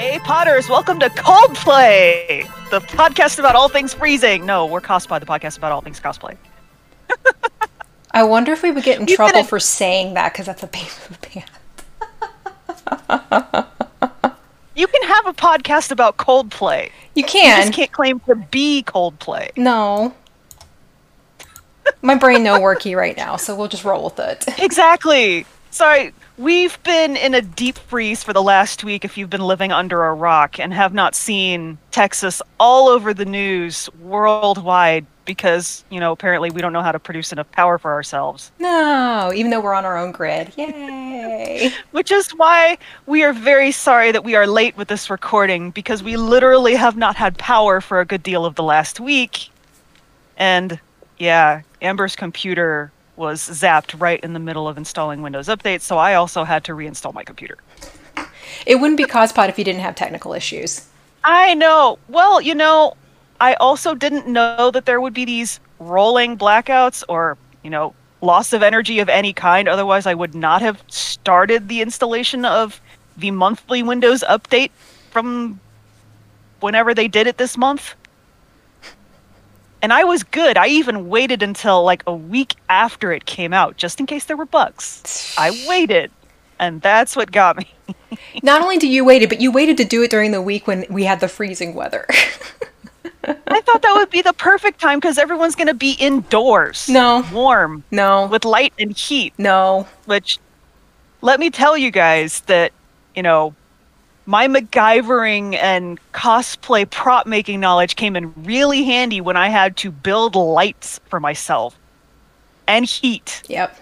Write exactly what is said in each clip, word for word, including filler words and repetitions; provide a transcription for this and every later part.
Hey Potters, welcome to Coldplay, the podcast about all things freezing. No, we're Cosplay, the podcast about all things cosplay. I wonder if we would get in We've trouble been in- for saying that because that's the name of the band. You can have a podcast about Coldplay. You You can. just can't claim to be Coldplay. No. My brain no worky right now, so we'll just roll with it. Exactly. Sorry, we've been in a deep freeze for the last week if you've been living under a rock and have not seen Texas all over the news worldwide because, you know, apparently we don't know how to produce enough power for ourselves. No, even though we're on our own grid. Yay. Which is why we are very sorry that we are late with this recording because we literally have not had power for a good deal of the last week. And yeah, Amber's computer was zapped right in the middle of installing Windows updates, so I also had to reinstall my computer. It wouldn't be Cospod if you didn't have technical issues. I know. Well, you know, I also didn't know that there would be these rolling blackouts or, you know, loss of energy of any kind. Otherwise, I would not have started the installation of the monthly Windows update from whenever they did it this month. And I was good. I even waited until like a week after it came out, just in case there were bugs. I waited. And that's what got me. Not only did you wait, but you waited to do it during the week when we had the freezing weather. I thought that would be the perfect time because everyone's going to be indoors. No. Warm. No. With light and heat. No. Which, let me tell you guys that, you know, my MacGyvering and cosplay prop making knowledge came in really handy when I had to build lights for myself. And heat. Yep.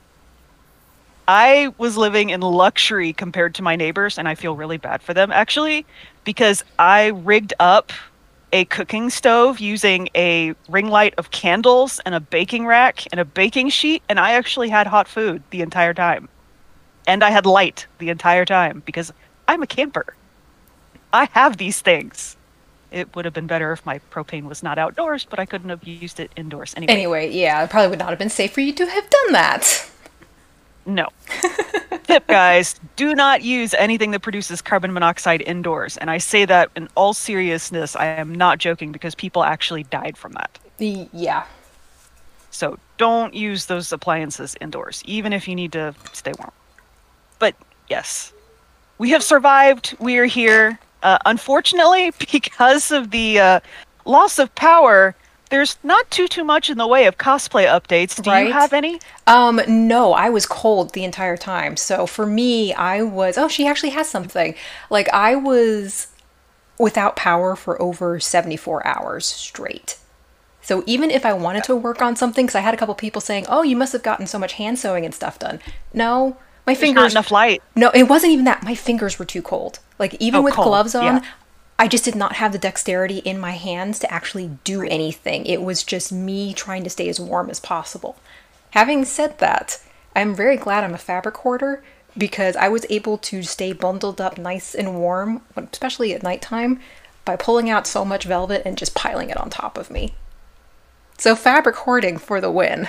I was living in luxury compared to my neighbors, and I feel really bad for them, actually, because I rigged up a cooking stove using a ring light of candles and a baking rack and a baking sheet, and I actually had hot food the entire time. And I had light the entire time, because I'm a camper. I have these things. It would have been better if my propane was not outdoors, but I couldn't have used it indoors anyway. Anyway, yeah, it probably would not have been safe for you to have done that. No. Tip, guys, do not use anything that produces carbon monoxide indoors. And I say that in all seriousness. I am not joking because people actually died from that. Y- Yeah. So don't use those appliances indoors, even if you need to stay warm. But yes, we have survived. We are here. Uh, unfortunately, because of the uh, loss of power, there's not too too much in the way of cosplay updates. Do Right. you have any? Um, no, I was cold the entire time. So for me, I was, oh, she actually has something. Like, I was without power for over seventy-four hours straight. So even if I wanted to work on something, because I had a couple people saying, oh, you must have gotten so much hand sewing and stuff done. No, my There's fingers. not enough light. No, it wasn't even that. My fingers were too cold. Like, even Oh, with cold, gloves on, yeah. I just did not have the dexterity in my hands to actually do anything. It was just me trying to stay as warm as possible. Having said that, I'm very glad I'm a fabric hoarder because I was able to stay bundled up nice and warm, especially at nighttime, by pulling out so much velvet and just piling it on top of me. So fabric hoarding for the win.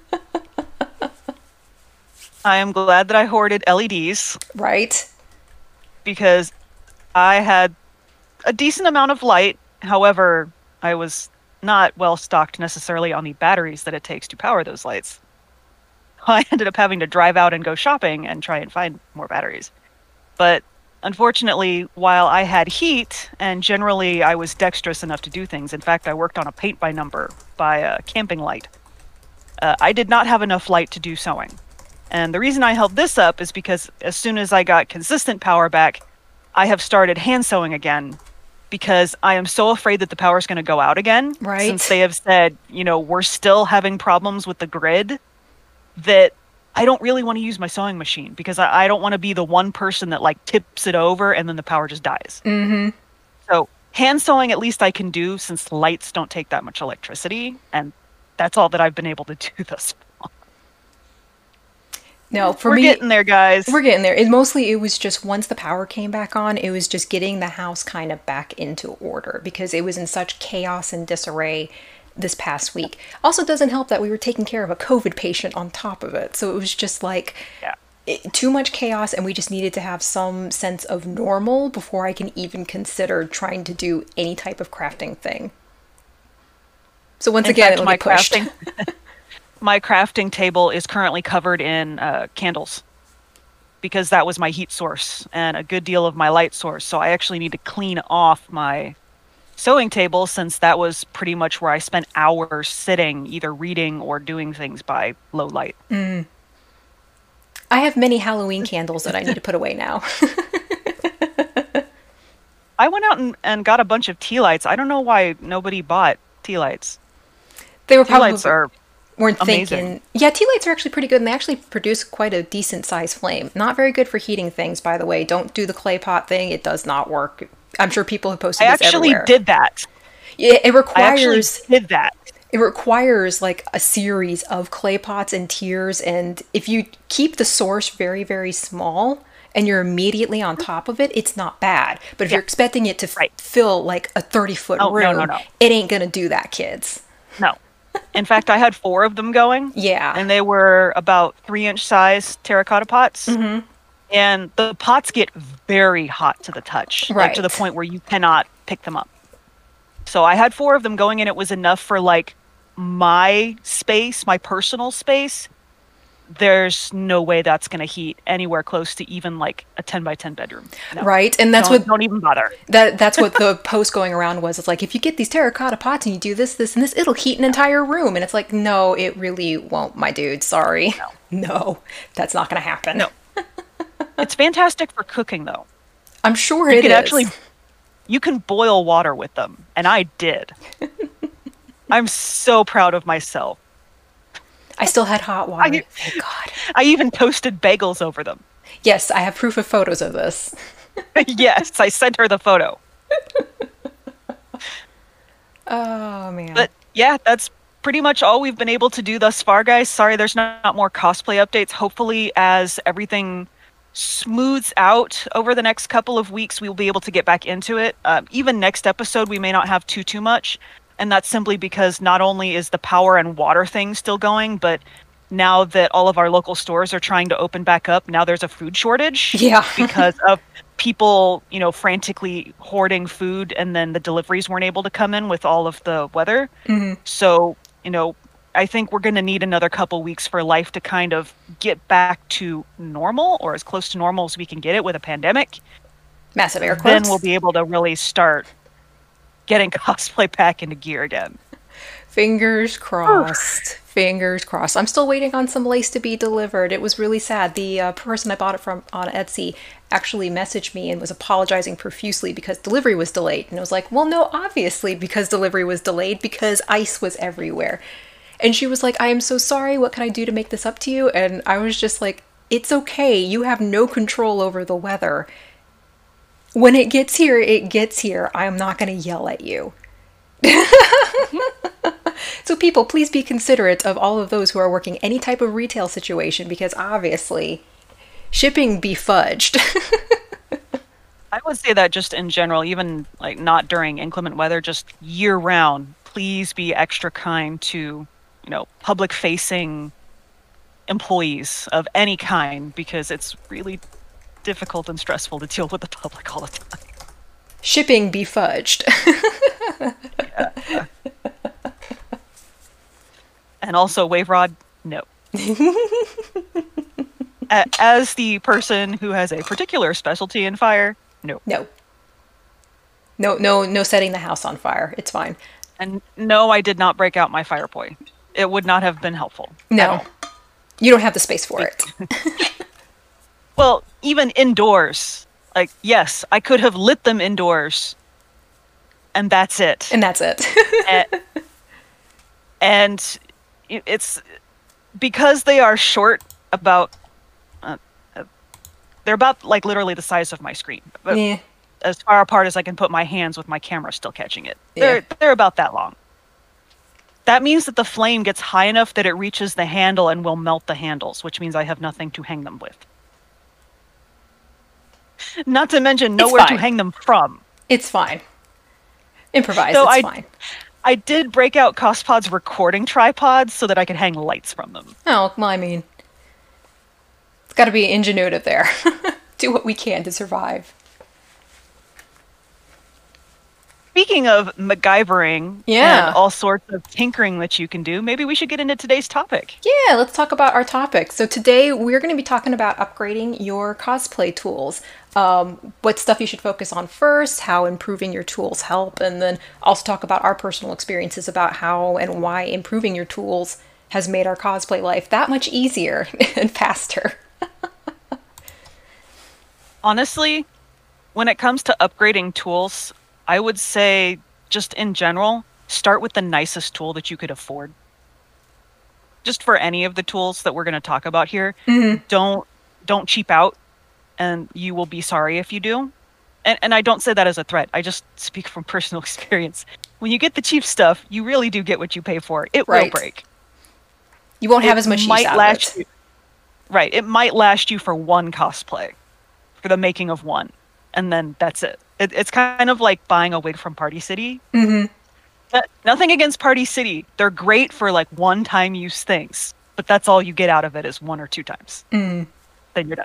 I am glad that I hoarded L E Ds Right? because I had a decent amount of light. However, I was not well stocked necessarily on the batteries that it takes to power those lights. I ended up having to drive out and go shopping and try and find more batteries. But unfortunately, while I had heat, and generally I was dexterous enough to do things, in fact, I worked on a paint by number by a camping light, uh, I did not have enough light to do sewing. And the reason I held this up is because as soon as I got consistent power back, I have started hand sewing again because I am so afraid that the power is going to go out again. Right. Since they have said, you know, we're still having problems with the grid, that I don't really want to use my sewing machine because I, I don't want to be the one person that like tips it over and then the power just dies. Mm-hmm. So hand sewing, at least I can do since lights don't take that much electricity. And that's all that I've been able to do thus far. No, for We're me, getting there, guys. We're getting there. It mostly, it was just once the power came back on, it was just getting the house kind of back into order because it was in such chaos and disarray this past week. Also doesn't help that we were taking care of a COVID patient on top of it. So it was just like, Yeah. it, too much chaos, and we just needed to have some sense of normal before I can even consider trying to do any type of crafting thing. So once In again, fact, it'll my get pushed. crafting my crafting table is currently covered in uh, candles because that was my heat source and a good deal of my light source. So I actually need to clean off my sewing table since that was pretty much where I spent hours sitting, either reading or doing things by low light. Mm. I have many Halloween candles that I need to put away now. I went out and, and got a bunch of tea lights. I don't know why nobody bought tea lights. They were Tea probably lights are weren't amazing. thinking. Yeah, tea lights are actually pretty good, and they actually produce quite a decent sized flame. Not very good for heating things, by the way. Don't do the clay pot thing; it does not work. I'm sure people have posted I this actually everywhere. did that. Yeah, it I actually requires did that. it requires like a series of clay pots and tiers, and if you keep the source very very small and you're immediately on top of it, it's not bad. But if Yeah. you're expecting it to f- Right. fill like a thirty foot Oh, no, room, no, no. it ain't gonna do that, kids. No. In fact, I had four of them going. Yeah. And they were about three inch size terracotta pots. Mm-hmm. And the pots get very hot to the touch, like to the Right. point where you cannot pick them up. So I had four of them going, and it was enough for like my space, my personal space. There's no way that's going to heat anywhere close to even like a ten by ten bedroom. No. Right, and that's don't, what don't even bother. that that's what the post going around was. It's like, if you get these terracotta pots and you do this, this, and this, it'll heat an entire room. And it's like, no, it really won't, my dude. Sorry, No. no, that's not gonna happen. No. It's fantastic for cooking though. I'm sure You it can is. actually you can boil water with them, and I did. I'm so proud of myself. I still had hot water. I- Thank God. I even toasted bagels over them. Yes, I have proof of photos of this. Yes, I sent her the photo. Oh man. But yeah, that's pretty much all we've been able to do thus far, guys. Sorry there's not, not more cosplay updates. Hopefully, as everything smooths out over the next couple of weeks, we'll be able to get back into it. Um, even next episode, we may not have too, too much. And that's simply because not only is the power and water thing still going, but now that all of our local stores are trying to open back up, now there's a food shortage. Yeah. Because of people, you know, frantically hoarding food, and then the deliveries weren't able to come in with all of the weather. Mhm. So, you know, I think we're going to need another couple weeks for life to kind of get back to normal, or as close to normal as we can get it with a pandemic. Massive air Then quotes. we'll be able to really start getting cosplay back into gear again. Fingers crossed. Fingers crossed. I'm still waiting on some lace to be delivered. It was really sad. The uh, person I bought it from on Etsy actually messaged me and was apologizing profusely because delivery was delayed. And I was like, well, no, obviously because delivery was delayed because ice was everywhere. And she was like, I am so sorry. What can I do to make this up to you? And I was just like, it's okay. You have no control over the weather. When it gets here, it gets here. I am not going to yell at you. So people, please be considerate of all of those who are working any type of retail situation, because obviously shipping be fudged. I would say that just in general, even like not during inclement weather, just year round, please be extra kind to, you know, public facing employees of any kind, because it's really difficult and stressful to deal with the public all the time. Shipping be fudged. Yeah. And also, Wave Rod, no. A- As the person who has a particular specialty in fire, no. No. No, no, no setting the house on fire. It's fine. And no, I did not break out my fire poi. It would not have been helpful. at No. all. You don't have the space for it. Well, even indoors, like, yes, I could have lit them indoors, and that's it. And that's it. and, and it- it's because they are short, about uh, uh, they're about like literally the size of my screen, but Yeah. as far apart as I can put my hands with my camera still catching it. Yeah. They're they're about that long. That means that the flame gets high enough that it reaches the handle and will melt the handles, which means I have nothing to hang them with. Not to mention nowhere to fine. hang them from. It's fine. Improvise. So it's I- fine. I did break out CosPod's recording tripods so that I could hang lights from them. Oh, well, I mean, Got to be ingenuitive there. Do what we can to survive. Speaking of MacGyvering and Yeah. all sorts of tinkering that you can do, maybe we should get into today's topic. Yeah, let's talk about our topic. So today we're going to be talking about upgrading your cosplay tools. Um, what stuff you should focus on first, how improving your tools help, and then also talk about our personal experiences about how and why improving your tools has made our cosplay life that much easier and faster. Honestly, when it comes to upgrading tools, I would say just in general, start with the nicest tool that you could afford. Just for any of the tools that we're going to talk about here, Mm-hmm. don't don't cheap out, and you will be sorry if you do. And and I don't say that as a threat. I just speak from personal experience. When you get the cheap stuff, you really do get what you pay for. It will Right. break. You won't have It as much use might out of last it. you, right. It might last you for one cosplay, for the making of one, and then that's it. it it's kind of like buying a wig from Party City. Mm-hmm. Uh, Nothing against Party City. They're great for like one-time use things, but that's all you get out of it is one or two times. Mm. Then you're done.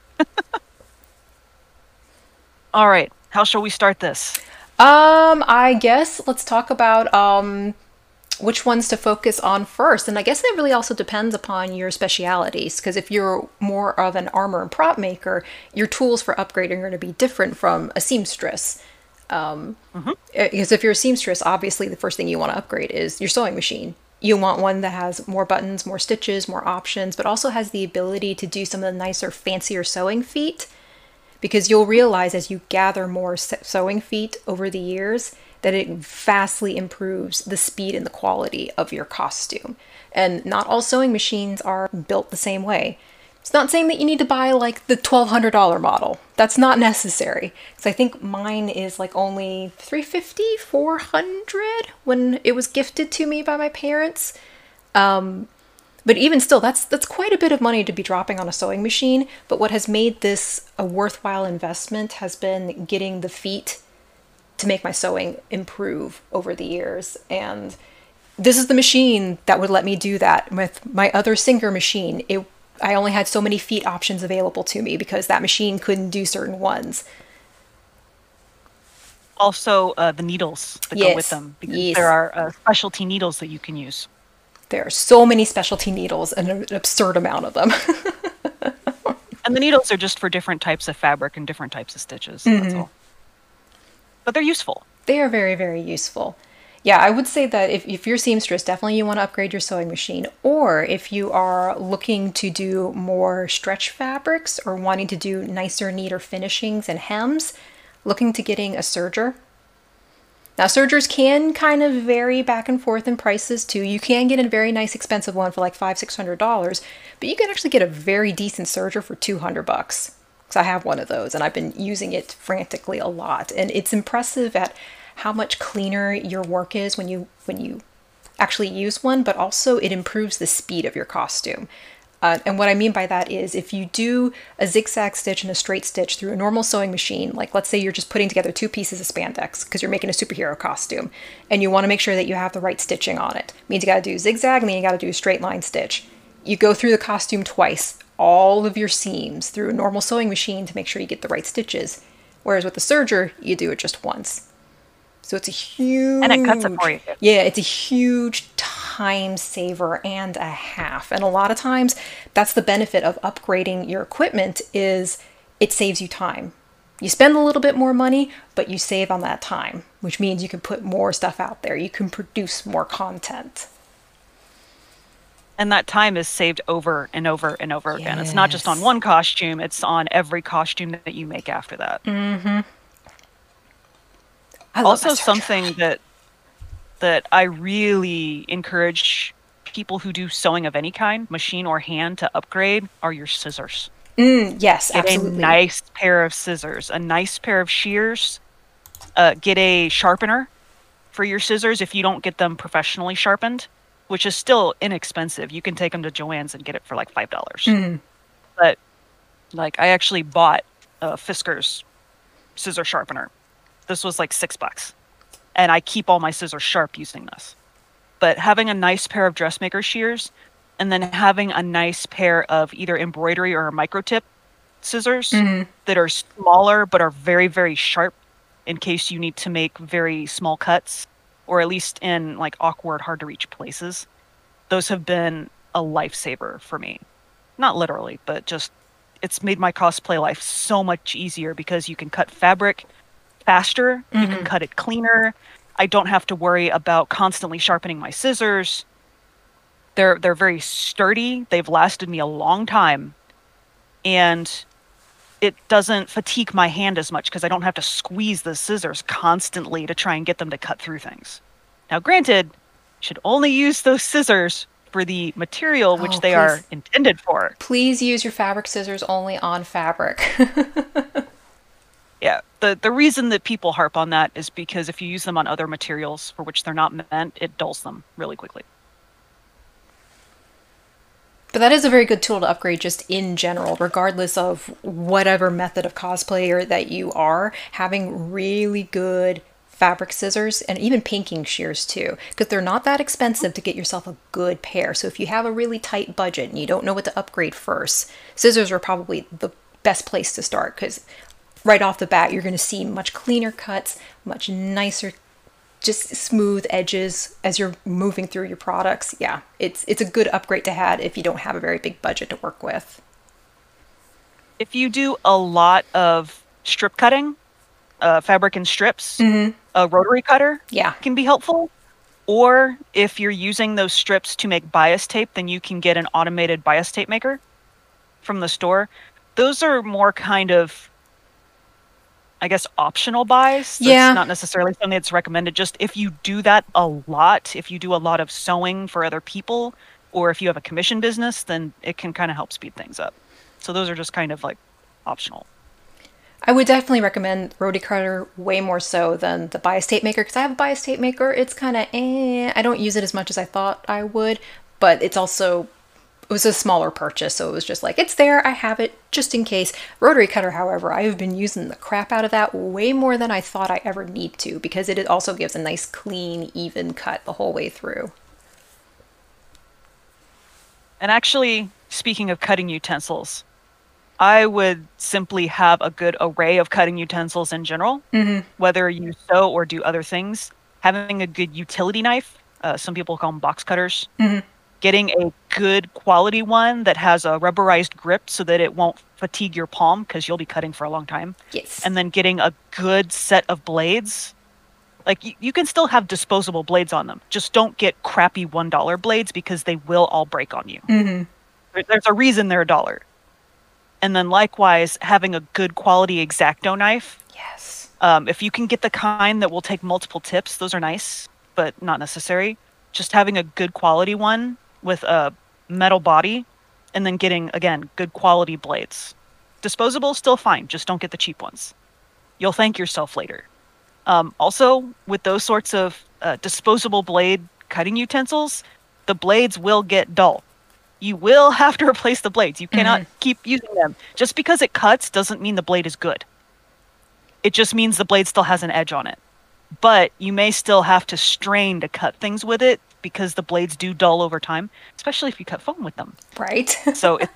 All right. How shall we start this? Um, I guess let's talk about um which ones to focus on first. And I guess that really also depends upon your specialities. Because if you're more of an armor and prop maker, your tools for upgrading are going to be different from a seamstress. Um, Hmm. because if you're a seamstress, obviously the first thing you want to upgrade is your sewing machine. You want one that has more buttons, more stitches, more options, but also has the ability to do some of the nicer, fancier sewing feet. Because you'll realize as you gather more sewing feet over the years that it vastly improves the speed and the quality of your costume. And not all sewing machines are built the same way. It's not saying that you need to buy like the twelve hundred dollars model. That's not necessary. Because I think mine is like only three hundred fifty dollars, four hundred dollars when it was gifted to me by my parents. Um, but even still, that's that's quite a bit of money to be dropping on a sewing machine. But what has made this a worthwhile investment has been getting the feet to make my sewing improve over the years. And this is the machine that would let me do that. With my other Singer machine, it I only had so many feet options available to me because that machine couldn't do certain ones. Also, uh, the needles that go with Yes, them, because yes. there are uh, specialty needles that you can use. There are so many specialty needles and an absurd amount of them. And the needles are just for different types of fabric and different types of stitches. That's all. But they're useful. They are very, very useful. Yeah, I would say that if, if you're seamstress, definitely you want to upgrade your sewing machine. Or if you are looking to do more stretch fabrics or wanting to do nicer, neater finishings and hems, looking to getting a serger. Now, sergers can kind of vary back and forth in prices too. You can get a very nice expensive one for like five, six hundred dollars, but you can actually get a very decent serger for two hundred bucks. Because I have one of those and I've been using it frantically a lot, and it's impressive at how much cleaner your work is when you when you actually use one, but also it improves the speed of your costume. Uh, and what I mean by that is if you do a zigzag stitch and a straight stitch through a normal sewing machine, like let's say you're just putting together two pieces of spandex because you're making a superhero costume and you want to make sure that you have the right stitching on it. Means you got to do zigzag and then you got to do a straight line stitch. You go through the costume twice, all of your seams through a normal sewing machine to make sure you get the right stitches. Whereas with the serger, you do it just once. So it's a huge... And it cuts it for you. Yeah, it's a huge time saver and a half. And a lot of times, that's the benefit of upgrading your equipment is it saves you time. You spend a little bit more money, but you save on that time, which means you can put more stuff out there. You can produce more content. And that time is saved over and over and over again. It's not just on Yes. one costume, it's on every costume that you make after that. Mm-hmm. I love Also, my serger. something that that I really encourage people who do sewing of any kind, machine or hand, to upgrade are your scissors. Mm, yes, Get absolutely. a nice pair of scissors, a nice pair of shears. Uh, get a sharpener for your scissors if you don't get them professionally sharpened, which is still inexpensive. You can take them to Joann's and get it for like five dollars. Mm. But like, I actually bought a Fiskars scissor sharpener. This was like six bucks, and I keep all my scissors sharp using this. But having a nice pair of dressmaker shears and then having a nice pair of either embroidery or micro tip scissors Mm-hmm. that are smaller but are very, very sharp in case you need to make very small cuts, or at least in like awkward, hard to reach places. Those have been a lifesaver for me. Not literally, but just it's made my cosplay life so much easier because you can cut fabric faster, you can Mm-hmm. cut it cleaner. I don't have to worry about constantly sharpening my scissors. They're they're very sturdy. They've lasted me a long time, and it doesn't fatigue my hand as much because I don't have to squeeze the scissors constantly to try and get them to cut through things. Now, granted, you should only use those scissors for the material which Oh, they are please. intended for. Please use your fabric scissors only on fabric. Yeah, the the reason that people harp on that is because if you use them on other materials for which they're not meant, it dulls them really quickly. But that is a very good tool to upgrade just in general, regardless of whatever method of cosplayer that you are. Having really good fabric scissors and even pinking shears too, because they're not that expensive to get yourself a good pair. So if you have a really tight budget and you don't know what to upgrade first, scissors are probably the best place to start because right off the bat, you're going to see much cleaner cuts, much nicer, just smooth edges as you're moving through your products. Yeah, it's it's a good upgrade to have if you don't have a very big budget to work with. If you do a lot of strip cutting, uh, fabric in strips, Mm-hmm. a rotary cutter Yeah. can be helpful. Or if you're using those strips to make bias tape, then you can get an automated bias tape maker from the store. Those are more kind of, I guess, optional buys. That's Yeah. not necessarily something that's recommended. Just if you do that a lot, if you do a lot of sewing for other people, or if you have a commission business, then it can kind of help speed things up. So those are just kind of like optional. I would definitely recommend Rotary Cutter way more so than the bias tape maker because I have a bias tape maker. It's kind of eh. I don't use it as much as I thought I would, but it's also it was a smaller purchase, so it was just like it's there. I have it just in case. Rotary Cutter, however, I have been using the crap out of that way more than I thought I ever need to because it also gives a nice, clean, even cut the whole way through. And actually, speaking of cutting utensils, I would simply have a good array of cutting utensils in general, Mm-hmm. whether you sew or do other things. Having a good utility knife, uh, some people call them box cutters, Mm-hmm. getting a good quality one that has a rubberized grip so that it won't fatigue your palm because you'll be cutting for a long time. Yes. And then getting a good set of blades. Like you, you can still have disposable blades on them. Just don't get crappy one dollar blades because they will all break on you. Mm-hmm. There- There's a reason they're a dollar. And then likewise, having a good quality X-Acto knife. Yes. Um, if you can get the kind that will take multiple tips, those are nice, but not necessary. Just having a good quality one with a metal body, and then getting, again, good quality blades. Disposable, still fine, just don't get the cheap ones. You'll thank yourself later. Um, also, with those sorts of uh, disposable blade cutting utensils, the blades will get dull. You will have to replace the blades. You cannot Mm-hmm. keep using them. Just because it cuts doesn't mean the blade is good. It just means the blade still has an edge on it. But you may still have to strain to cut things with it because the blades do dull over time, especially if you cut foam with them. Right. So it,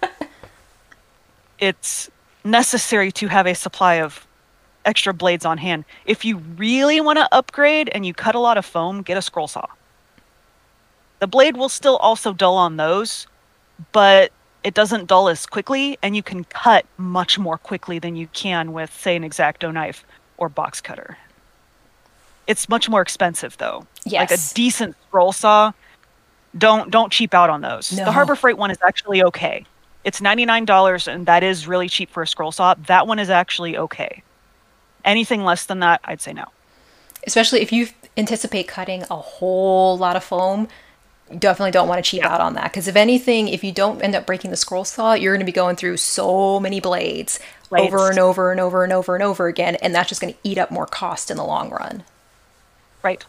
it's necessary to have a supply of extra blades on hand. If you really want to upgrade and you cut a lot of foam, get a scroll saw. The blade will still also dull on those, but it doesn't dull as quickly, and you can cut much more quickly than you can with, say, an X-Acto knife or box cutter. It's much more expensive, though. Like a Yes. decent scroll saw, don't don't cheap out on those. No. The Harbor Freight one is actually okay. It's ninety-nine dollars, and that is really cheap for a scroll saw. That one is actually okay. Anything less than that, I'd say no. Especially if you anticipate cutting a whole lot of foam, you definitely don't want to cheap Yeah. out on that. Because if anything, if you don't end up breaking the scroll saw, you're going to be going through so many blades, Blades. over and over and over and over and over again, and that's just going to eat up more cost in the long run. Right.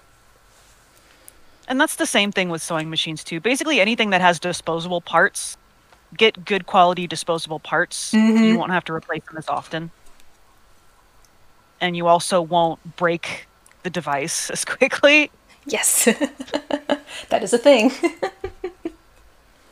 And that's the same thing with sewing machines too. Basically anything that has disposable parts, get good quality disposable parts. Mhm. You won't have to replace them as often. And you also won't break the device as quickly. Yes, that is a thing.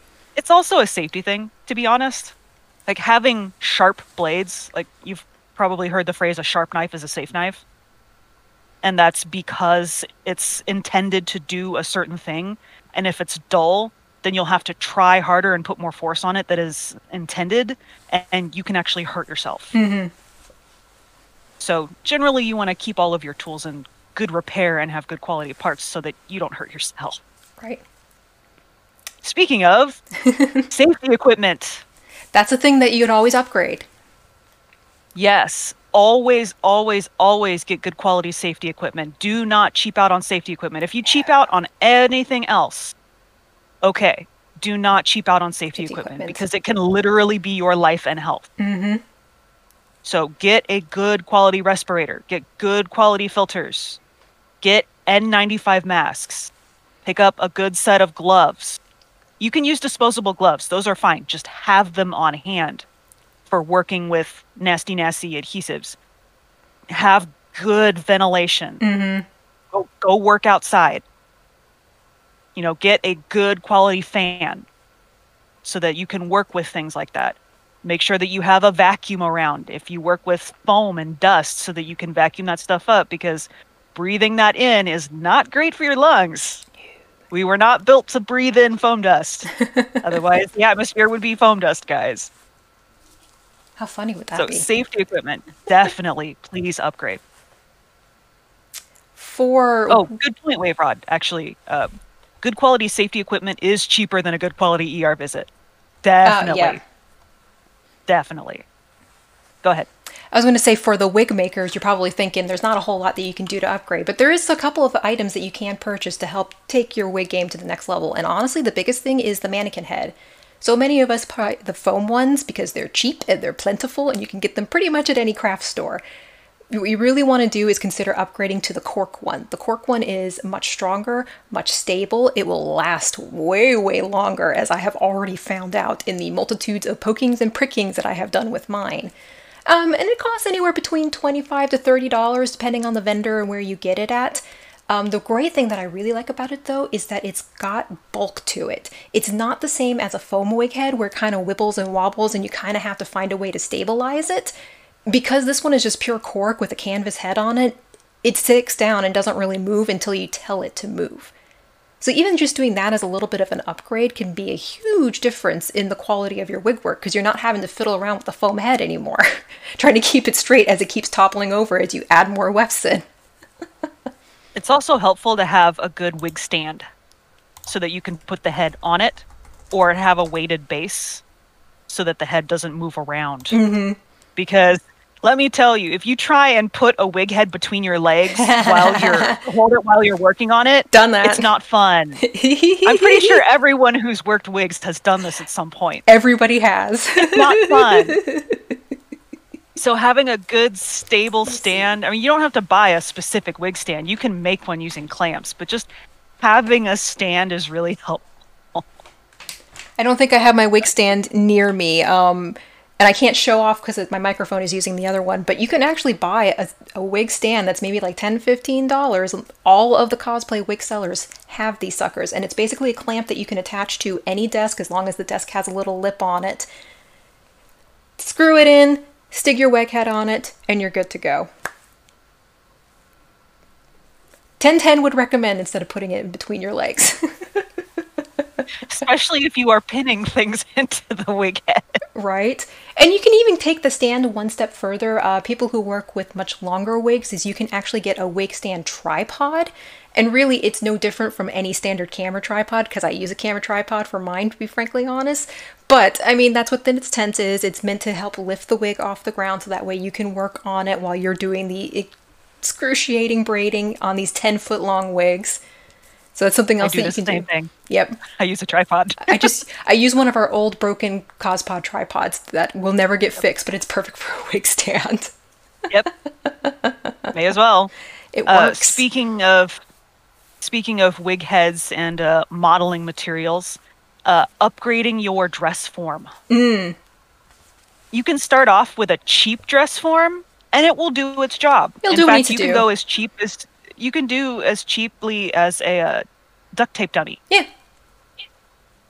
it's also a safety thing, to be honest. Like having sharp blades, like you've probably heard the phrase, a sharp knife is a safe knife. And that's because it's intended to do a certain thing. And if it's dull, then you'll have to try harder and put more force on it that is intended, and you can actually hurt yourself. Mm-hmm. So generally you want to keep all of your tools in good repair and have good quality parts so that you don't hurt yourself. Right. Speaking of safety equipment. That's a thing that you can always upgrade. Yes. Always, always, always get good quality safety equipment. Do not cheap out on safety equipment. If you cheap out on anything else, okay, do not cheap out on safety, safety equipment, equipment because it can literally be your life and health. Mm-hmm. So get a good quality respirator. Get good quality filters. Get N ninety-five masks. Pick up a good set of gloves. You can use disposable gloves. Those are fine. Just have them on hand for working with nasty, nasty adhesives. Have good ventilation. Mm-hmm. Go, go work outside. You know, get a good quality fan so that you can work with things like that. Make sure that you have a vacuum around if you work with foam and dust so that you can vacuum that stuff up, because breathing that in is not great for your lungs. We were not built to breathe in foam dust. Otherwise, the atmosphere would be foam dust, guys. How funny would that so be? So safety equipment, definitely, please upgrade. For Oh, good point, Wave Rod. Actually, uh, good quality safety equipment is cheaper than a good quality E R visit. Definitely. Uh, yeah. Definitely. Go ahead. I was going to say, for the wig makers, you're probably thinking there's not a whole lot that you can do to upgrade, but there is a couple of items that you can purchase to help take your wig game to the next level. And honestly, the biggest thing is the mannequin head. So many of us buy the foam ones because they're cheap and they're plentiful and you can get them pretty much at any craft store. What you really want to do is consider upgrading to the cork one. The cork one is much stronger, much stable. It will last way, way longer, as I have already found out in the multitudes of pokings and prickings that I have done with mine. Um, and it costs anywhere between twenty-five to thirty dollars depending on the vendor and where you get it at. Um, the great thing that I really like about it, though, is that it's got bulk to it. It's not the same as a foam wig head where it kind of wibbles and wobbles and you kind of have to find a way to stabilize it. Because this one is just pure cork with a canvas head on it, it sticks down and doesn't really move until you tell it to move. So even just doing that as a little bit of an upgrade can be a huge difference in the quality of your wig work, because you're not having to fiddle around with the foam head anymore, trying to keep it straight as it keeps toppling over as you add more wefts in. It's also helpful to have a good wig stand so that you can put the head on it, or have a weighted base so that the head doesn't move around. Mm-hmm. Because let me tell you, if you try and put a wig head between your legs while you're hold it while you're working on it, done that. It's not fun. I'm pretty sure everyone who's worked wigs has done this at some point. Everybody has. It's not fun. So having a good stable stand, I mean, you don't have to buy a specific wig stand. You can make one using clamps, but just having a stand is really helpful. I don't think I have my wig stand near me. Um, and I can't show off because my microphone is using the other one, but you can actually buy a, a wig stand that's maybe like ten dollars, fifteen dollars. All of the cosplay wig sellers have these suckers, and it's basically a clamp that you can attach to any desk as long as the desk has a little lip on it. Screw it in, stick your wig head on it, and you're good to go. ten ten would recommend instead of putting it in between your legs. Especially if you are pinning things into the wig head. Right. And you can even take the stand one step further. Uh, people who work with much longer wigs, is you can actually get a wig stand tripod. And really, it's no different from any standard camera tripod, because I use a camera tripod for mine, to be frankly honest. But, I mean, that's what the tent is. It's meant to help lift the wig off the ground so that way you can work on it while you're doing the excruciating braiding on these ten foot long wigs. So that's something else I do that you the can same do. Thing. Yep. I use a tripod. I just, I use one of our old broken Cospod tripods that will never get fixed, but it's perfect for a wig stand. Yep. May as well. It Uh, works. speaking of speaking of wig heads and uh, modeling materials, uh, upgrading your dress form. Mm. You can start off with a cheap dress form, and it will do its job. It'll In do what it fact, needs to you do. can go as cheap as you can do as cheaply as a uh, duct tape dummy. Yeah.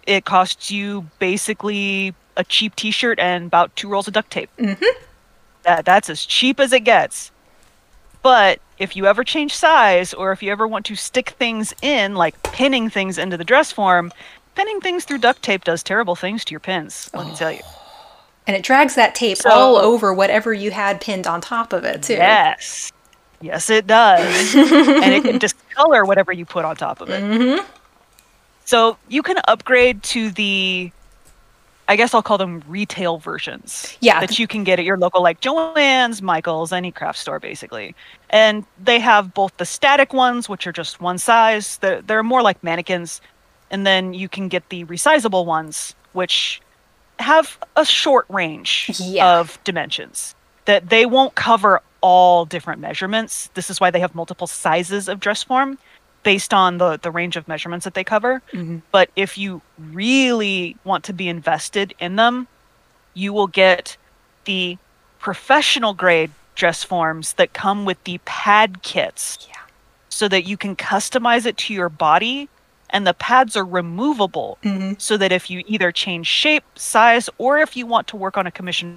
It costs you basically a cheap t-shirt and about two rolls of duct tape. Mm-hmm. That that's as cheap as it gets. But if you ever change size, or if you ever want to stick things in, like pinning things into the dress form, pinning things through duct tape does terrible things to your pins, let me tell you. And it drags that tape So- all over whatever you had pinned on top of it, too. Yes. Yes, it does. And it can discolor whatever you put on top of it. Mm-hmm. So you can upgrade to the, I guess I'll call them retail versions. Yeah. That you can get at your local, like Joann's, Michael's, any craft store, basically. And they have both the static ones, which are just one size. They're, they're more like mannequins. And then you can get the resizable ones, which have a short range Yeah. of dimensions. That they won't cover all different measurements. This is why they have multiple sizes of dress form based on the, the range of measurements that they cover. Mm-hmm. But if you really want to be invested in them, you will get the professional grade dress forms that come with the pad kits. Yeah. So that you can customize it to your body, and the pads are removable. Mm-hmm. So that if you either change shape, size, or if you want to work on a commission,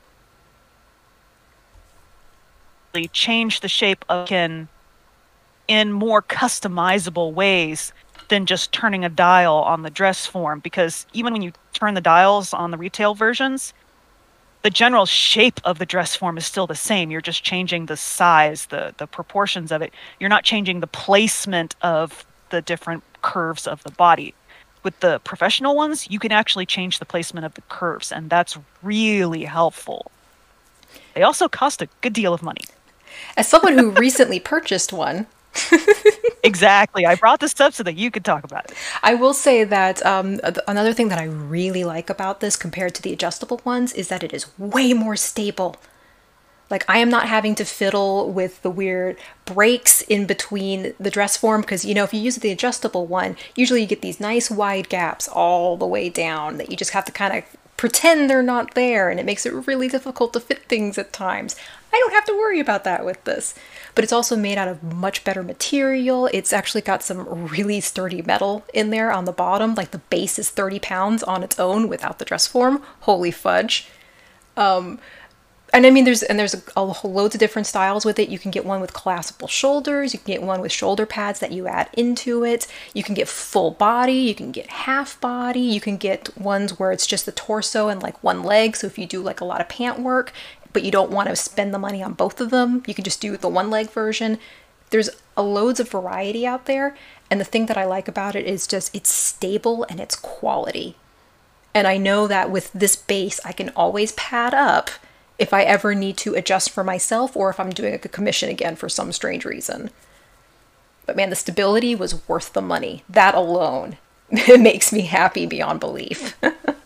change the shape of skin in more customizable ways than just turning a dial on the dress form. Because even when you turn the dials on the retail versions, the general shape of the dress form is still the same. You're just changing the size, the the proportions of it. You're not changing the placement of the different curves of the body. With the professional ones, you can actually change the placement of the curves, and that's really helpful. They also cost a good deal of money. As someone who recently purchased one, Exactly. I brought this up so that you could talk about it. I will say that um, th- another thing that I really like about this compared to the adjustable ones is that it is way more stable. Like, I am not having to fiddle with the weird breaks in between the dress form, because, you know, if you use the adjustable one, usually you get these nice wide gaps all the way down that you just have to kind of pretend they're not there, and it makes it really difficult to fit things at times. I don't have to worry about that with this. But it's also made out of much better material. It's actually got some really sturdy metal in there on the bottom. Like, the base is thirty pounds on its own without the dress form. Holy fudge. Um, and I mean, there's and there's a, a loads of different styles with it. You can get one with collapsible shoulders. You can get one with shoulder pads that you add into it. You can get full body. You can get half body. You can get ones where it's just the torso and like one leg. So if you do like a lot of pant work, but you don't want to spend the money on both of them, you can just do the one leg version. There's a loads of variety out there. And the thing that I like about it is just it's stable and it's quality. And I know that with this base, I can always pad up if I ever need to adjust for myself or if I'm doing a commission again for some strange reason. But man, the stability was worth the money. That alone makes me happy beyond belief.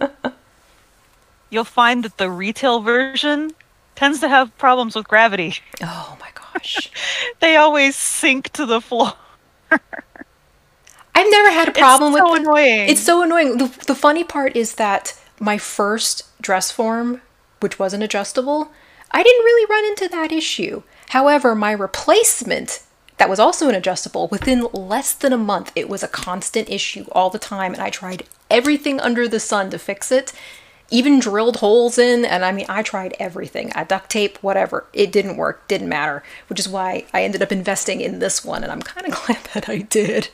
You'll find that the retail version tends to have problems with gravity. Oh my gosh. They always sink to the floor. I've never had a problem it's so with it. annoying. It's so annoying. The, the funny part is that my first dress form, which wasn't adjustable, I didn't really run into that issue. However, my replacement, that was also an adjustable, within less than a month, it was a constant issue all the time, and I tried everything under the sun to fix it, even drilled holes in, and I mean, I tried everything. I duct tape, whatever. It didn't work, didn't matter, which is why I ended up investing in this one, and I'm kind of glad that I did.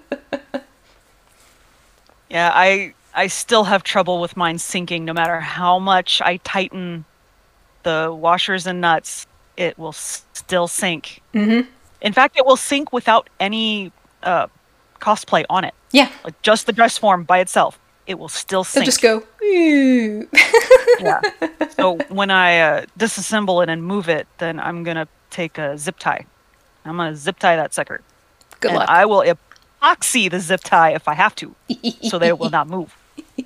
Yeah, I I still have trouble with mine sinking no matter how much I tighten the washers and nuts. It will s- still sink. Mm-hmm. In fact, it will sink without any uh, cosplay on it. Yeah. Like just the dress form by itself. It will still It'll sink. just go, ooh. Yeah. So when I uh, disassemble it and move it, then I'm going to take a zip tie. I'm going to zip tie that sucker. Good and luck. I will epoxy the zip tie if I have to, so that it will not move.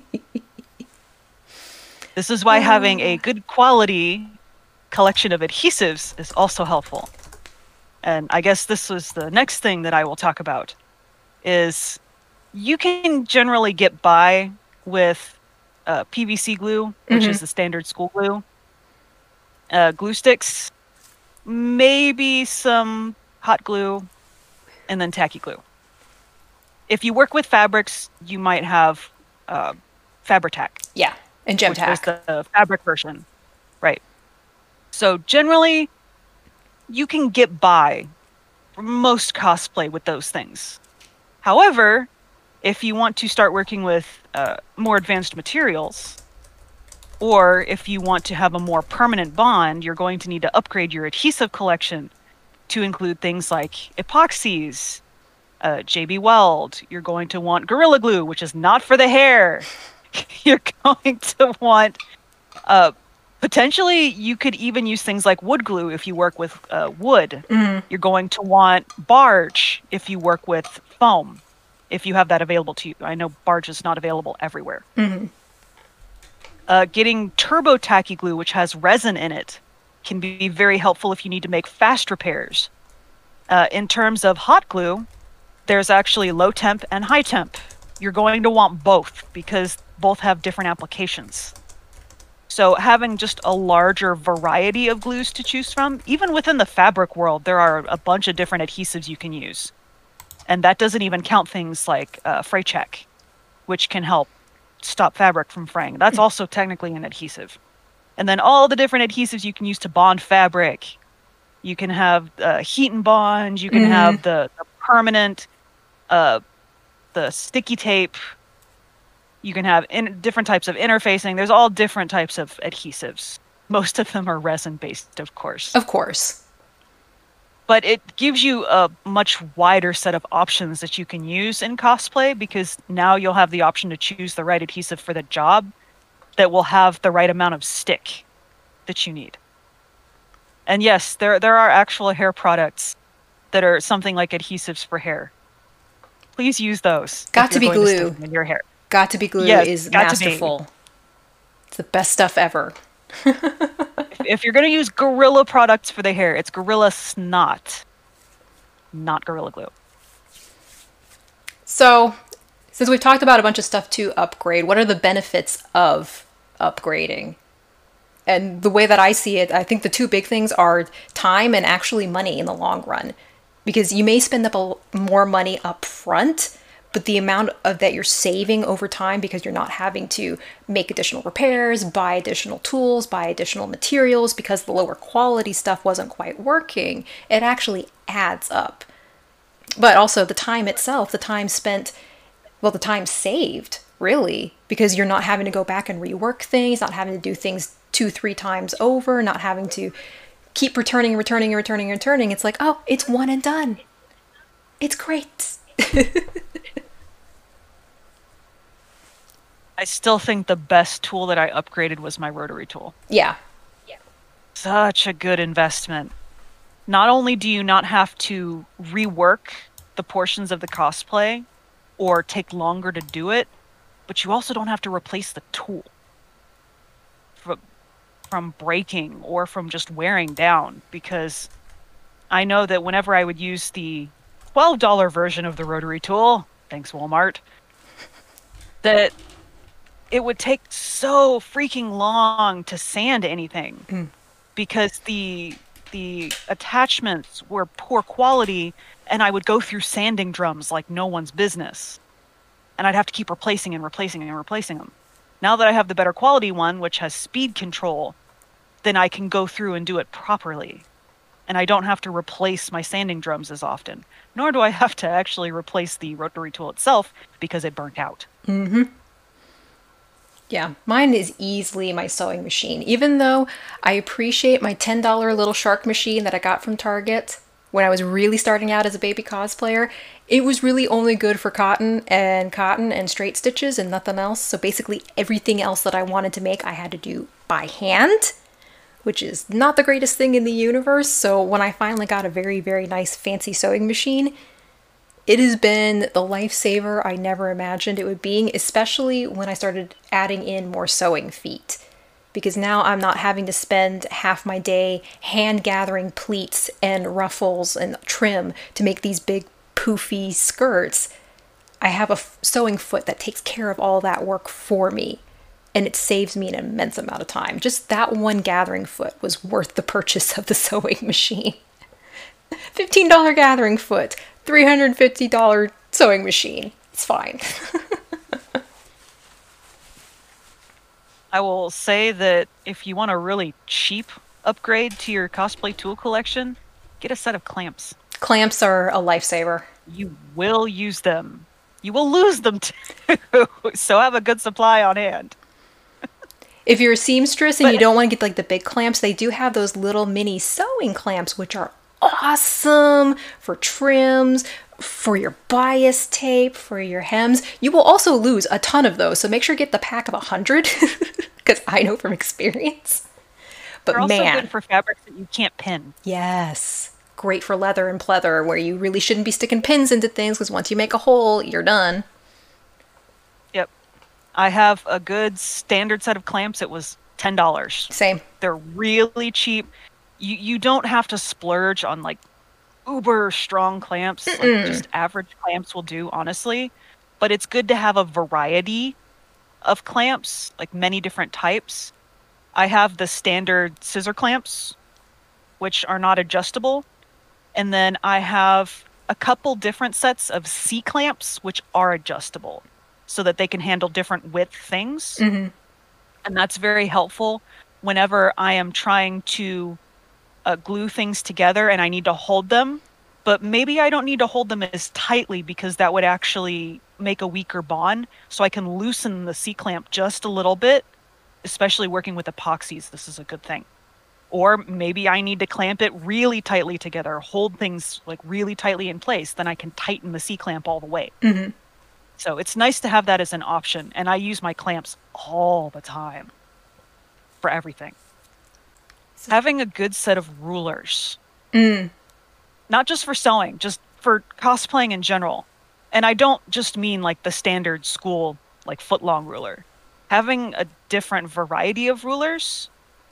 This is why having a good quality collection of adhesives is also helpful. And I guess this was the next thing that I will talk about, is you can generally get by with uh, P V C glue, which Mhm. is the standard school glue, uh, glue sticks, maybe some hot glue, and then tacky glue. If you work with fabrics, you might have uh, Fabri-Tac, Yeah, and which was Gemtac. the fabric version. Right. So generally, you can get by for most cosplay with those things. However, if you want to start working with uh, more advanced materials, or if you want to have a more permanent bond, you're going to need to upgrade your adhesive collection to include things like epoxies, uh, J B Weld. You're going to want Gorilla Glue, which is not for the hair. You're going to want, uh, potentially, you could even use things like wood glue if you work with uh, wood. Mm. You're going to want barge if you work with foam, if you have that available to you. I know barge is not available everywhere. Mm-hmm. Uh, getting turbo tacky glue, which has resin in it, can be very helpful if you need to make fast repairs. Uh, in terms of hot glue, there's actually low temp and high temp. You're going to want both because both have different applications. So having just a larger variety of glues to choose from, even within the fabric world, there are a bunch of different adhesives you can use. And that doesn't even count things like uh, fray check, which can help stop fabric from fraying. That's also technically an adhesive. And then all the different adhesives you can use to bond fabric. You can have uh, heat and bond. You can Mm-hmm. have the, the permanent, uh, the sticky tape. You can have in, different types of interfacing. There's all different types of adhesives. Most of them are resin-based, of course. Of course. But it gives you a much wider set of options that you can use in cosplay, because now you'll have the option to choose the right adhesive for the job that will have the right amount of stick that you need. And yes, there there are actual hair products that are something like adhesives for hair. Please use those. Got if to you're be going glue. stick them in your hair. Got to be glue Yes, is got to be. masterful. It's the best stuff ever. If you're going to use Gorilla products for the hair, it's Gorilla Snot, not Gorilla Glue. So, since we've talked about a bunch of stuff to upgrade, what are the benefits of upgrading? And the way that I see it, I think the two big things are time and actually money in the long run. Because you may spend up a, more money up front, but the amount of that you're saving over time, because you're not having to make additional repairs, buy additional tools, buy additional materials, because the lower quality stuff wasn't quite working, it actually adds up. But also the time itself, the time spent, well, the time saved, really, because you're not having to go back and rework things, not having to do things two, three times over, not having to keep returning, returning, returning, returning. It's like, oh, it's one and done. It's great. I still think the best tool that I upgraded was my rotary tool. Yeah. Such a good investment. Not only do you not have to rework the portions of the cosplay or take longer to do it, but you also don't have to replace the tool from, from breaking or from just wearing down, because I know that whenever I would use the twelve dollar version of the rotary tool, thanks Walmart, that it would take so freaking long to sand anything Mm. because the the attachments were poor quality, and I would go through sanding drums like no one's business. And I'd have to keep replacing and replacing and replacing them. Now that I have the better quality one, which has speed control, then I can go through and do it properly. And I don't have to replace my sanding drums as often. Nor do I have to actually replace the rotary tool itself because it burnt out. Mm-hmm. Yeah, mine is easily my sewing machine. Even though I appreciate my ten dollar little shark machine that I got from Target when I was really starting out as a baby cosplayer, it was really only good for cotton and cotton and straight stitches and nothing else. So basically everything else that I wanted to make, I had to do by hand, which is not the greatest thing in the universe. So when I finally got a very, very nice fancy sewing machine, it has been the lifesaver I never imagined it would be, especially when I started adding in more sewing feet. Because now I'm not having to spend half my day hand gathering pleats and ruffles and trim to make these big poofy skirts. I have a f- sewing foot that takes care of all that work for me, and it saves me an immense amount of time. Just that one gathering foot was worth the purchase of the sewing machine. fifteen dollar gathering foot, three hundred fifty dollar sewing machine. It's fine. I will say that if you want a really cheap upgrade to your cosplay tool collection, get a set of clamps. Clamps are a lifesaver. You will use them. You will lose them too. So have a good supply on hand. If you're a seamstress and you But don't want to get like the big clamps, they do have those little mini sewing clamps, which are awesome for trims, for your bias tape, for your hems. You will also lose a ton of those, so make sure you get the pack of a hundred, because I know from experience. they're But also man, good for fabrics that you can't pin. yes, great for leather and pleather, where you really shouldn't be sticking pins into things, because once you make a hole, you're done. Yep. I have a good standard set of clamps. It was ten dollars. Same. They're really cheap. You you don't have to splurge on like uber strong clamps. Like just average clamps will do, honestly. But it's good to have a variety of clamps, like many different types. I have the standard scissor clamps, which are not adjustable. And then I have a couple different sets of C clamps, which are adjustable so that they can handle different width things. Mm-hmm. And that's very helpful whenever I am trying to uh, glue things together and I need to hold them. But maybe I don't need to hold them as tightly because that would actually make a weaker bond. So I can loosen the C clamp just a little bit, especially working with epoxies. This is a good thing. Or maybe I need to clamp it really tightly together, hold things like really tightly in place. Then I can tighten the C clamp all the way. Mm-hmm. So it's nice to have that as an option. And I use my clamps all the time for everything. Having a good set of rulers, Mm. not just for sewing, just for cosplaying in general. And I don't just mean like the standard school, like foot long ruler. Having a different variety of rulers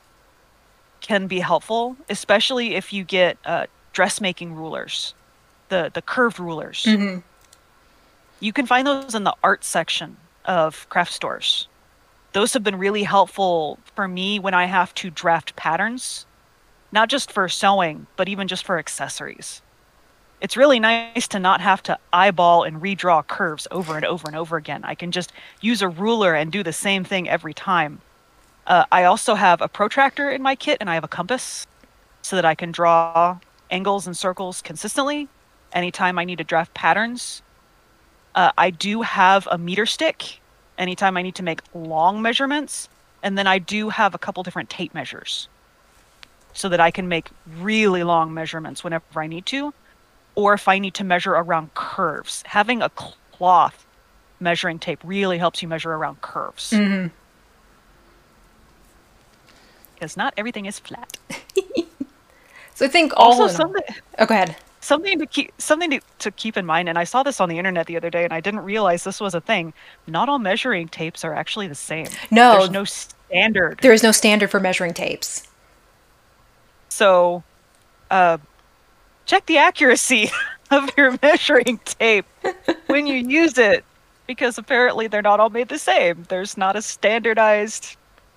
can be helpful, especially if you get uh, dressmaking rulers, the, the curved rulers. Mm-hmm. You can find those in the art section of craft stores. Those have been really helpful for me when I have to draft patterns, not just for sewing, but even just for accessories. It's really nice to not have to eyeball and redraw curves over and over and over again. I can just use a ruler and do the same thing every time. Uh, I also have a protractor in my kit and I have a compass so that I can draw angles and circles consistently anytime I need to draft patterns. Uh, I do have a meter stick anytime I need to make long measurements. And then I do have a couple different tape measures so that I can make really long measurements whenever I need to, or if I need to measure around curves. Having a cloth measuring tape really helps you measure around curves. Mm-hmm. Because not everything is flat. So I think all Also, in all- something Oh, go ahead. something to keep something to, to keep in mind, and I saw this on the internet the other day, and I didn't realize this was a thing. Not all measuring tapes are actually the same. No. There's no standard. There is no standard for measuring tapes. So, uh, check the accuracy of your measuring tape when you use it, because apparently they're not all made the same. There's not a standardized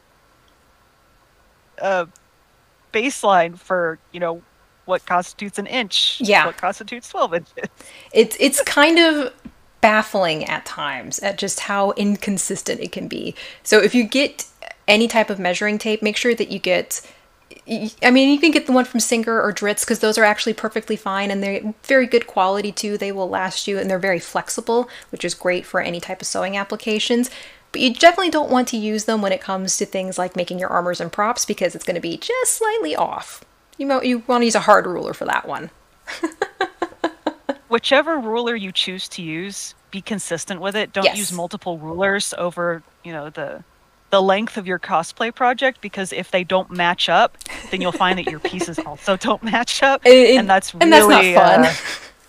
uh, baseline for, you know, what constitutes an inch, Yeah. what constitutes twelve inches. It's it's kind of baffling at times at just how inconsistent it can be. So if you get any type of measuring tape, make sure that you get. I mean, you can get the one from Singer or Dritz because those are actually perfectly fine and they're very good quality too. They will last you and they're very flexible, which is great for any type of sewing applications. But you definitely don't want to use them when it comes to things like making your armors and props because it's going to be just slightly off. You mo- you want to use a hard ruler for that one. Whichever ruler you choose to use, be consistent with it. Don't Yes. use multiple rulers over, you know, the the length of your cosplay project, because if they don't match up, then you'll find that your pieces also don't match up, It- and that's really and that's not fun. uh,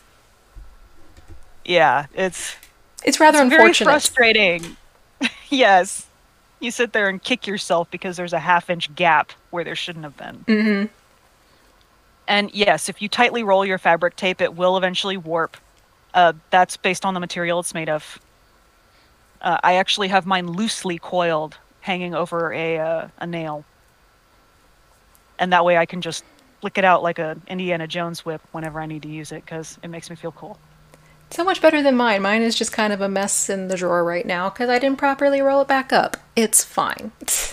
yeah, it's It's rather it's very unfortunate. frustrating. Yes, you sit there and kick yourself because there's a half inch gap where there shouldn't have been. Mm-hmm. And yes, if you tightly roll your fabric tape, it will eventually warp. Uh, that's based on the material it's made of. Uh, I actually have mine loosely coiled, hanging over a uh, a nail, and that way I can just flick it out like a Indiana Jones whip whenever I need to use it, because it makes me feel cool. So much better than mine. Mine is just kind of a mess in the drawer right now because I didn't properly roll it back up. It's fine.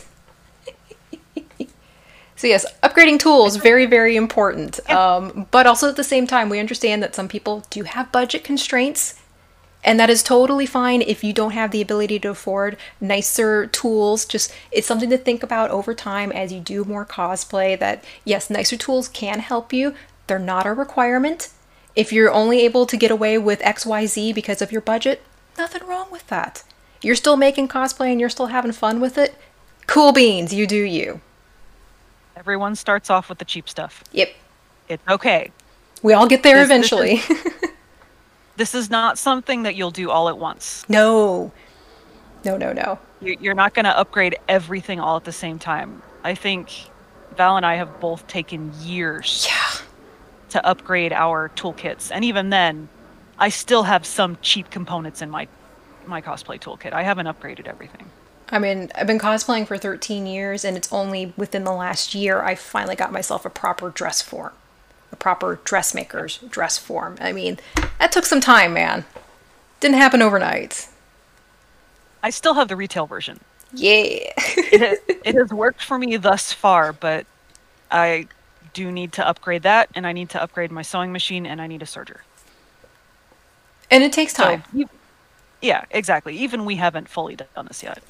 So yes, upgrading tools, very, very important. Yeah. Um, but also at the same time, we understand that some people do have budget constraints. And that is totally fine if you don't have the ability to afford nicer tools. Just, it's something to think about over time as you do more cosplay, that yes, nicer tools can help you. They're not a requirement. If you're only able to get away with X Y Z because of your budget, nothing wrong with that. You're still making cosplay and you're still having fun with it. Cool beans, you do you. Everyone starts off with the cheap stuff. Yep. It's okay. We all get there This- this eventually. is- This is not something that you'll do all at once. No. No, no, no. You- You're not going to upgrade everything all at the same time. I think Val and I have both taken years Yeah. to upgrade our toolkits. And even then, I still have some cheap components in my my cosplay toolkit. I haven't upgraded everything. I mean, I've been cosplaying for thirteen years, and it's only within the last year I finally got myself a proper dress form. A proper dressmaker's dress form. I mean, that took some time, man. Didn't happen overnight. I still have the retail version. Yeah. It has, it has worked for me thus far, but I do need to upgrade that, and I need to upgrade my sewing machine, and I need a serger. And it takes time. So, you, yeah, exactly. Even we haven't fully done this yet.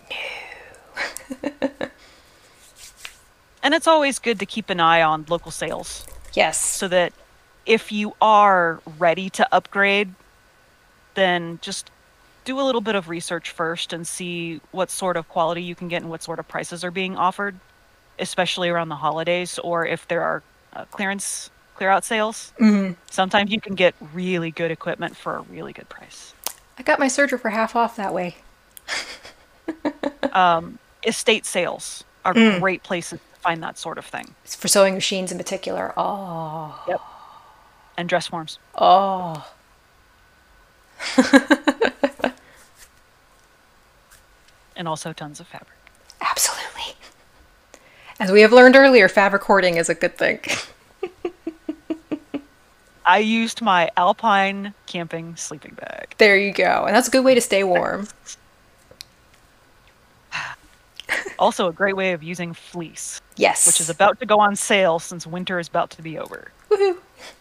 And it's always good to keep an eye on local sales Yes. so that if you are ready to upgrade, then just do a little bit of research first and see what sort of quality you can get and what sort of prices are being offered, especially around the holidays, or if there are uh, clearance clear out sales. Mhm. Sometimes you can get really good equipment for a really good price. I got my serger for half off that way. Um, estate sales are Mm. great places to find that sort of thing. For sewing machines in particular. Oh. Yep. And dress forms. Oh. And also tons of fabric. Absolutely. As we have learned earlier, fabric hoarding is a good thing. I used my Alpine camping sleeping bag. There you go. And that's a good way to stay warm. Also a great way of using fleece, Yes. which is about to go on sale since winter is about to be over. Woohoo.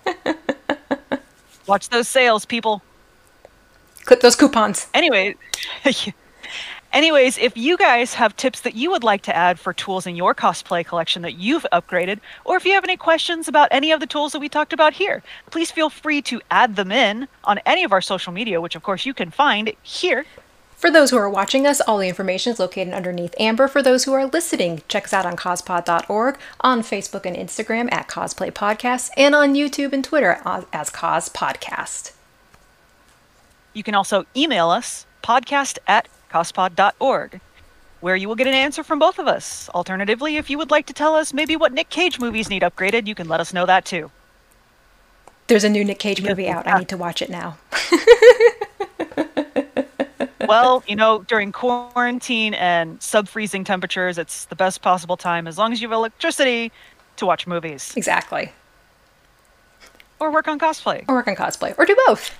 Watch those sales, people. Clip those coupons. Anyway, anyways, if you guys have tips that you would like to add for tools in your cosplay collection that you've upgraded, or if you have any questions about any of the tools that we talked about here, please feel free to add them in on any of our social media, which of course you can find here. For those who are watching us, all the information is located underneath Amber. For those who are listening, check us out on cospod dot org, on Facebook and Instagram at Cosplay Podcast, and on YouTube and Twitter as Cos Podcast. You can also email us, podcast at cospod dot org, where you will get an answer from both of us. Alternatively, if you would like to tell us maybe what Nick Cage movies need upgraded, you can let us know that too. There's a new Nick Cage movie out. I need to watch it now. Well, you know, during quarantine and sub-freezing temperatures, it's the best possible time, as long as you have electricity, to watch movies. Exactly. Or work on cosplay. Or work on cosplay. Or do both.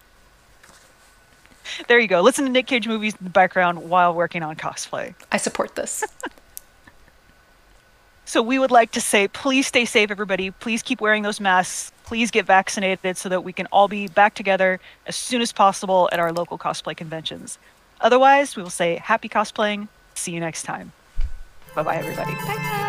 There you go. Listen to Nick Cage movies in the background while working on cosplay. I support this. So we would like to say, please stay safe, everybody. Please keep wearing those masks. Please get vaccinated so that we can all be back together as soon as possible at our local cosplay conventions. Otherwise, we will say happy cosplaying. See you next time. Bye-bye, everybody. Bye-bye.